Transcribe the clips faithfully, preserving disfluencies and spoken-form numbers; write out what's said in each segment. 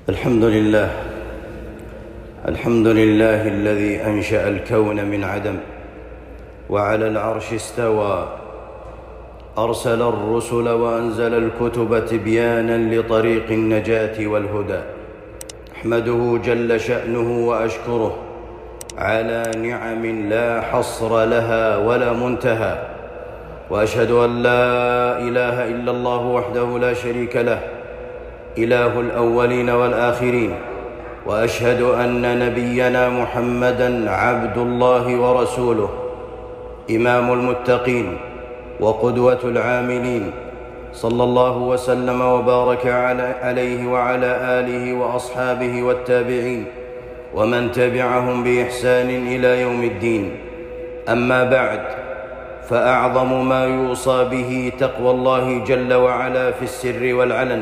الحمد لله الحمد لله الذي أنشأ الكون من عدم وعلى العرش استوى، أرسل الرسل وأنزل الكتب تبيانا لطريق النجاة والهدى. أحمده جل شأنه وأشكره على نعم لا حصر لها ولا منتهى، وأشهد أن لا إله إلا الله وحده لا شريك له، إله الأولين والآخرين. وأشهد أن نبينا محمدًا عبد الله ورسوله، إمام المتقين وقدوة العاملين، صلى الله وسلم وبارك عليه وعلى آله وأصحابه والتابعين ومن تبعهم بإحسان إلى يوم الدين. أما بعد، فأعظم ما يوصى به تقوى الله جل وعلا في السر والعلن.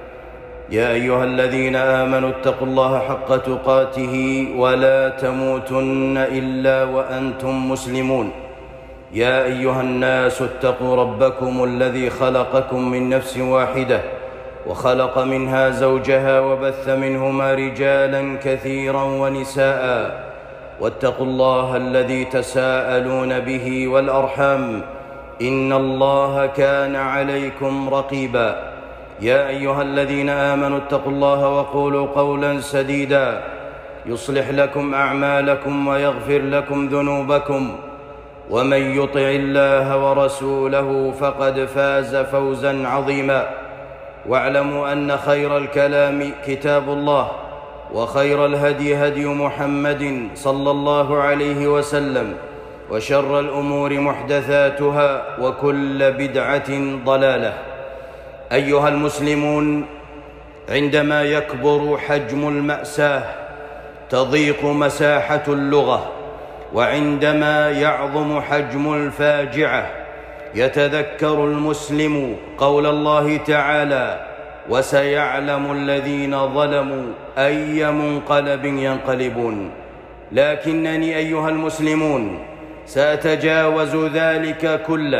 يا أيها الذين آمنوا اتقوا الله حق تقاته ولا تموتن إلا وأنتم مسلمون. يا أيها الناس اتقوا ربكم الذي خلقكم من نفس واحدة وخلق منها زوجها وبث منهما رجالا كثيرا ونساء، واتقوا الله الذي تساءلون به والأرحام، إن الله كان عليكم رقيبا. يا أيها الذين آمنوا اتقوا الله وقولوا قولا سديدا يصلح لكم أعمالكم ويغفر لكم ذنوبكم، ومن يطع الله ورسوله فقد فاز فوزا عظيما. واعلموا أن خير الكلام كتاب الله، وخير الهدي هدي محمد صلى الله عليه وسلم، وشر الأمور محدثاتها، وكل بدعة ضلالة. أيها المسلمون، عندما يكبر حجم المأساة تضيق مساحة اللغة، وعندما يعظم حجم الفاجعة يتذكر المسلم قول الله تعالى: وسيعلم الذين ظلموا أي منقلب ينقلبون. لكنني أيها المسلمون سأتجاوز ذلك كله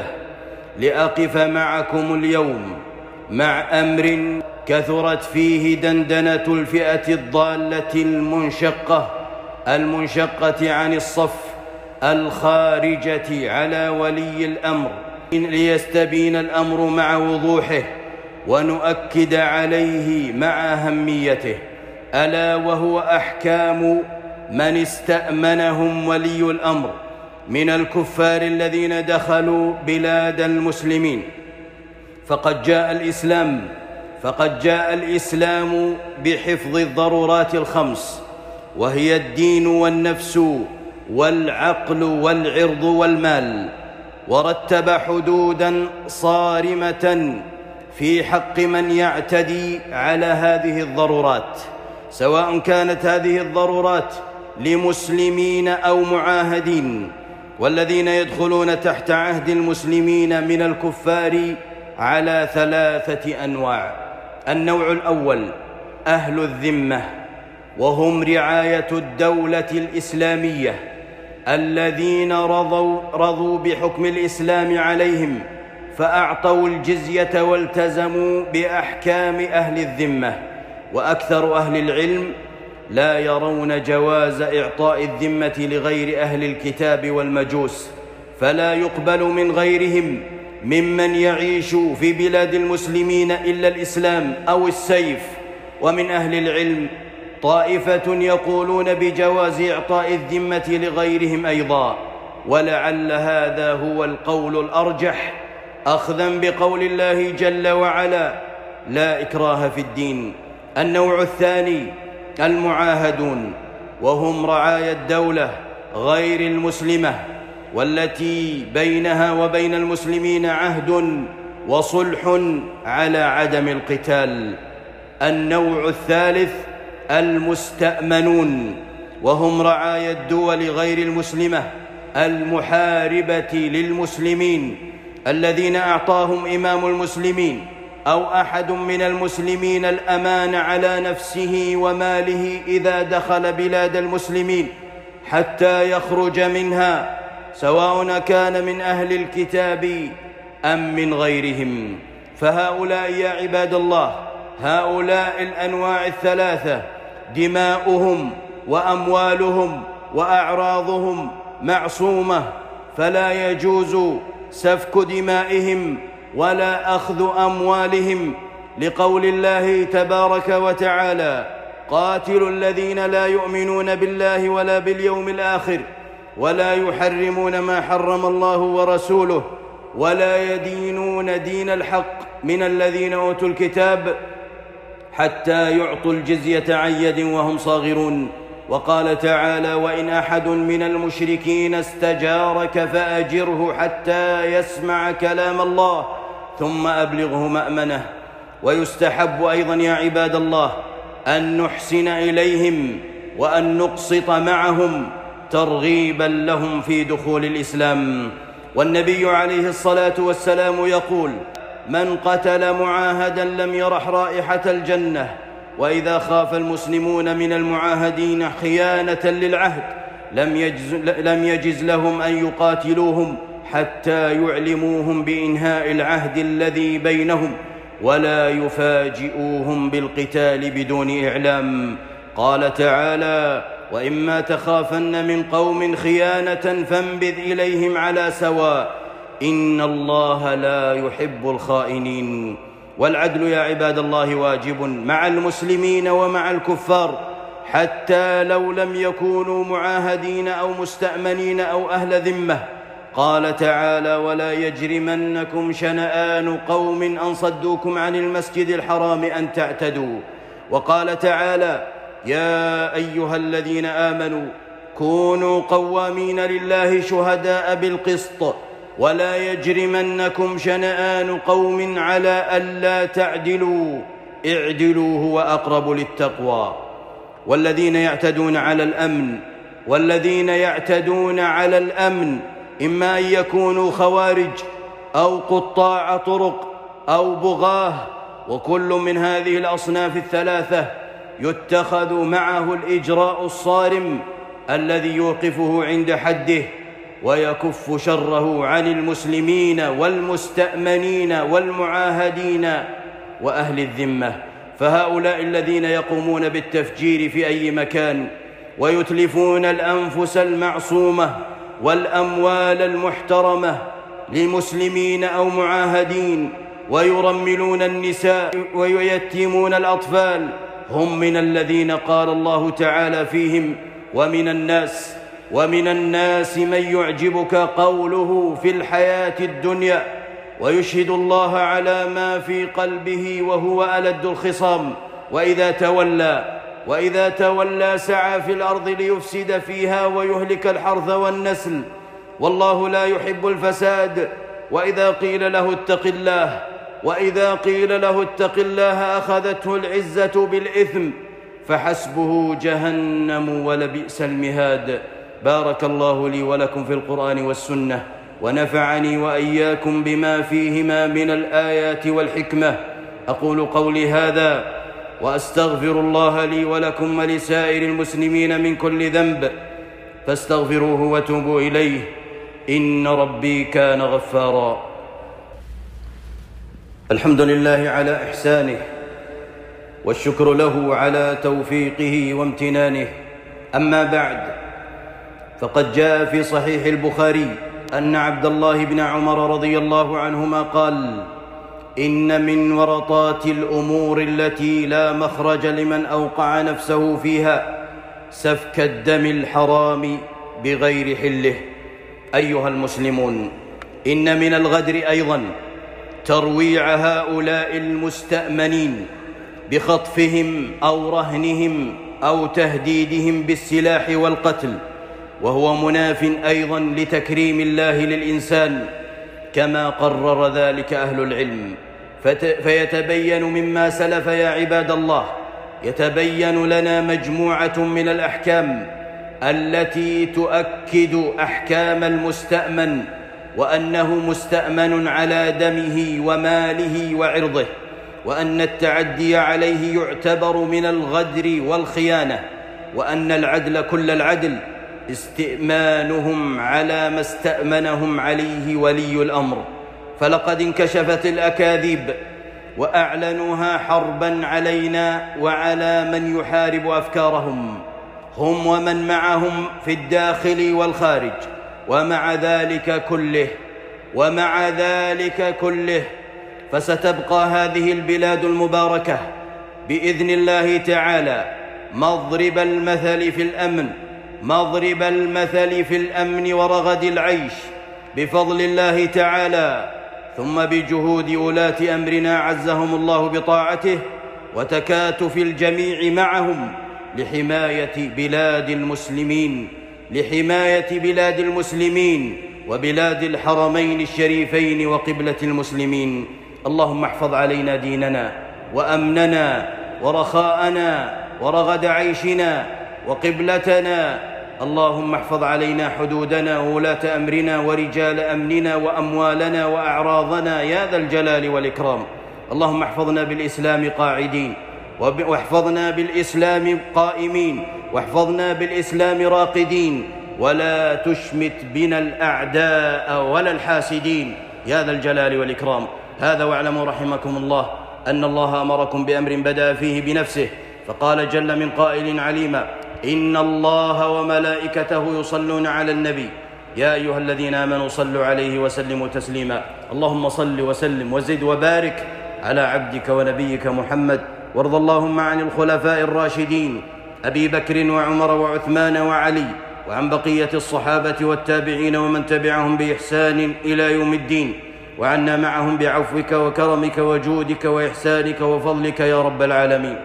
لأقف معكم اليوم مع أمر كثرت فيه دندنة الفئة الضالة المنشقة المنشقة عن الصف الخارجة على ولي الأمر، ليستبين الأمر مع وضوحه ونؤكد عليه مع أهميته، ألا وهو أحكام من استأمنهم ولي الأمر من الكفار الذين دخلوا بلاد المسلمين. فقد جاء الإسلام فقد جاء الإسلام بحفظ الضرورات الخمس، وهي الدين والنفس والعقل والعرض والمال، ورتب حدوداً صارمة في حق من يعتدي على هذه الضرورات، سواء كانت هذه الضرورات لمسلمين أو معاهدين. والذين يدخلون تحت عهد المسلمين من الكفار على ثلاثة أنواع. النوع الأول أهل الذمة، وهم رعاية الدولة الإسلامية الذين رضوا, رضوا بحكم الإسلام عليهم، فأعطوا الجزية والتزموا بأحكام أهل الذمة. وأكثر أهل العلم لا يرون جواز إعطاء الذمة لغير أهل الكتاب والمجوس، فلا يقبل من غيرهم ممن يعيش في بلاد المسلمين إلا الإسلام أو السيف. ومن أهل العلم طائفة يقولون بجواز إعطاء الذمة لغيرهم أيضا، ولعل هذا هو القول الأرجح، أخذا بقول الله جل وعلا: لا إكراه في الدين. النوع الثاني المعاهدون، وهم رعايا الدولة غير المسلمة والتي بينها وبين المسلمين عهد وصلح على عدم القتال. النوع الثالث المستأمنون، وهم رعايا الدول غير المسلمة المحاربة للمسلمين، الذين أعطاهم إمام المسلمين أو أحد من المسلمين الأمان على نفسه وماله إذا دخل بلاد المسلمين حتى يخرج منها، سواء كان من أهل الكتاب أم من غيرهم. فهؤلاء يا عباد الله هؤلاء الأنواع الثلاثة دماؤهم وأموالهم وأعراضهم معصومة، فلا يجوز سفك دمائهم ولا أخذ أموالهم، لقول الله تبارك وتعالى: قاتلوا الذين لا يؤمنون بالله ولا باليوم الآخر ولا يحرمون ما حرم الله ورسوله ولا يدينون دين الحق من الذين أوتوا الكتاب حتى يعطوا الجزية عن يد وهم صاغرون. وقال تعالى: وإن أحد من المشركين استجارك فأجره حتى يسمع كلام الله ثم أبلغه مأمنه. ويستحب أيضا يا عباد الله أن نحسن إليهم وأن نقسط معهم ترغيبا لهم في دخول الإسلام. والنبي عليه الصلاة والسلام يقول: من قتل معاهدا لم يرح رائحة الجنة. وإذا خاف المسلمون من المعاهدين خيانة للعهد لم يجز, لم يجز لهم أن يقاتلوهم حتى يعلموهم بإنهاء العهد الذي بينهم ولا يفاجئوهم بالقتال بدون إعلام. قال تعالى: وإما تخافن من قوم خيانة فانبذ إليهم على سواء إن الله لا يحب الخائنين. والعدل يا عباد الله واجب مع المسلمين ومع الكفار حتى لو لم يكونوا معاهدين أو مستأمنين أو أهل ذمة. قال تعالى: ولا يجرمنكم شنآن قوم أن صدوكم عن المسجد الحرام أن تعتدوا. وقال تعالى: يا أيها الذين آمنوا كونوا قوامين لله شهداء بالقسط ولا يجرمنكم شنآن قوم على ألا تعدلوا اعدلوا هو أقرب للتقوى. والذين يعتدون على الأمن والذين يعتدون على الأمن إما أن يكونوا خوارج أو قطاع طرق أو بغاة، وكل من هذه الأصناف الثلاثة يتخذ معه الإجراء الصارم الذي يوقفه عند حده ويكف شره عن المسلمين والمستأمنين والمعاهدين وأهل الذمة. فهؤلاء الذين يقومون بالتفجير في أي مكان ويتلفون الأنفس المعصومة والأموال المحترمة لمسلمين أو معاهدين ويرملون النساء وييتمون الأطفال هم من الذين قال الله تعالى فيهم: ومن الناس ومن الناس من يعجبك قوله في الحياة الدنيا ويشهد الله على ما في قلبه وهو ألد الخصام وإذا تولى وإذا تولى سعى في الأرض ليفسد فيها ويهلك الحرث والنسل والله لا يحب الفساد. وإذا قيل له اتق الله وإذا قيل له اتق الله أخذته العزة بالإثم فحسبه جهنم ولبئس المهاد. بارك الله لي ولكم في القرآن والسنة ونفعني وإياكم بما فيهما من الآيات والحكمة. أقول قولي هذا وأستغفر الله لي ولكم ولسائر المسلمين من كل ذنب فاستغفروه وتوبوا إليه إن ربي كان غفارا. الحمد لله على إحسانه والشكر له على توفيقه وامتنانه. أما بعد، فقد جاء في صحيح البخاري أن عبد الله بن عمر رضي الله عنهما قال: إن من ورطات الأمور التي لا مخرج لمن أوقع نفسه فيها سفك الدم الحرام بغير حله. أيها المسلمون، إن من الغدر أيضا ترويع هؤلاء المستأمنين بخطفهم أو رهنهم أو تهديدهم بالسلاح والقتل، وهو مناف أيضا لتكريم الله للإنسان كما قرر ذلك أهل العلم. فيتبين مما سلف يا عباد الله، يتبين لنا مجموعة من الأحكام التي تؤكد أحكام المستأمن وأنه مستأمن على دمه وماله وعرضه، وأن التعدي عليه يعتبر من الغدر والخيانة، وأن العدل كل العدل استئمانهم على ما استأمنهم عليه ولي الأمر. فلقد انكشفت الأكاذيب وأعلنوها حرباً علينا وعلى من يحارب أفكارهم، هم ومن معهم في الداخل والخارج. ومع ذلك كله ومع ذلك كله فستبقى هذه البلاد المباركة بإذن الله تعالى مضرب المثل في الأمن مضرب المثل في الأمن ورغد العيش بفضل الله تعالى، ثم بجهود ولاة أمرنا عزهم الله بطاعته وتكاتف الجميع معهم لحماية بلاد المسلمين لحماية بلاد المسلمين وبلاد الحرمين الشريفين وقبلة المسلمين. اللهم احفظ علينا ديننا وأمننا ورخاءنا ورغد عيشنا وقبلتنا. اللهم احفظ علينا حدودنا وولاة أمرنا ورجال أمننا وأموالنا وأعراضنا يا ذا الجلال والإكرام. اللهم احفظنا بالإسلام قاعدين، واحفظنا بالإسلام قائمين، واحفظنا بالإسلام راقدين، ولا تشمت بنا الأعداء ولا الحاسدين يا ذا الجلال والإكرام. هذا واعلموا رحمكم الله أن الله أمركم بأمر بدأ فيه بنفسه، فقال جل من قائل عليما: إن الله وملائكته يصلون على النبي يا أيها الذين آمنوا صلوا عليه وسلموا تسليما. اللهم صل وسلم وزد وبارك على عبدك ونبيك محمد، وارض اللهم عن الخلفاء الراشدين أبي بكر وعمر وعثمان وعلي، وعن بقية الصحابة والتابعين ومن تبعهم بإحسان إلى يوم الدين، وعنا معهم بعفوك وكرمك وجودك وإحسانك وفضلك يا رب العالمين.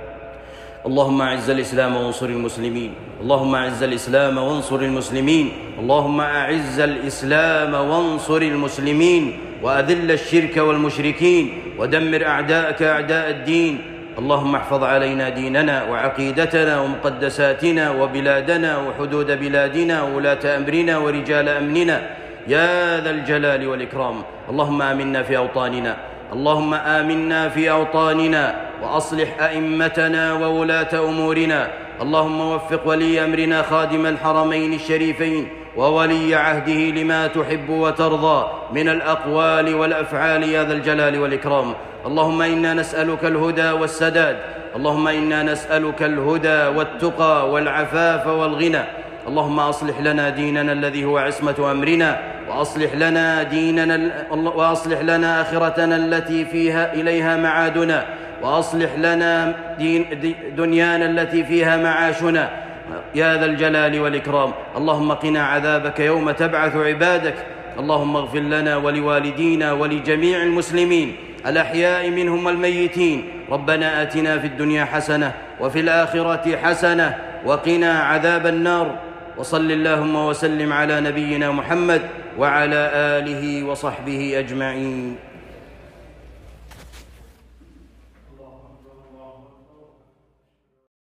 اللهم أعز الإسلام وانصر المسلمين اللهم أعز الإسلام وانصر المسلمين اللهم أعز الإسلام وانصر المسلمين وأذل الشرك والمشركين ودمر أعداءك أعداء الدين. اللهم احفظ علينا ديننا وعقيدتنا ومقدساتنا وبلادنا وحدود بلادنا وولاة أمرنا ورجال أمننا يا ذا الجلال والإكرام. اللهم آمنا في أوطاننا اللهم آمنا في أوطاننا وأصلح أئمتنا وولاة أمورنا. اللهم وفق ولي أمرنا خادم الحرمين الشريفين وولي عهده لما تحب وترضى من الأقوال والأفعال يا ذا الجلال والإكرام. اللهم إنا نسألك الهدى والسداد اللهم إنا نسألك الهدى والتقى والعفاف والغنى. اللهم أصلح لنا ديننا الذي هو عصمة أمرنا، وأصلح لنا ديننا وأصلح لنا آخرتنا التي فيها إليها معادنا، وأصلح لنا دين دنيانا التي فيها معاشنا يا ذا الجلال والإكرام. اللهم قنا عذابك يوم تبعث عبادك. اللهم اغفر لنا ولوالدينا ولجميع المسلمين الأحياء منهم والميتين. ربنا آتنا في الدنيا حسنة وفي الآخرة حسنة وقنا عذاب النار. وصل اللهم وسلم على نبينا محمد وعلى آله وصحبه أجمعين.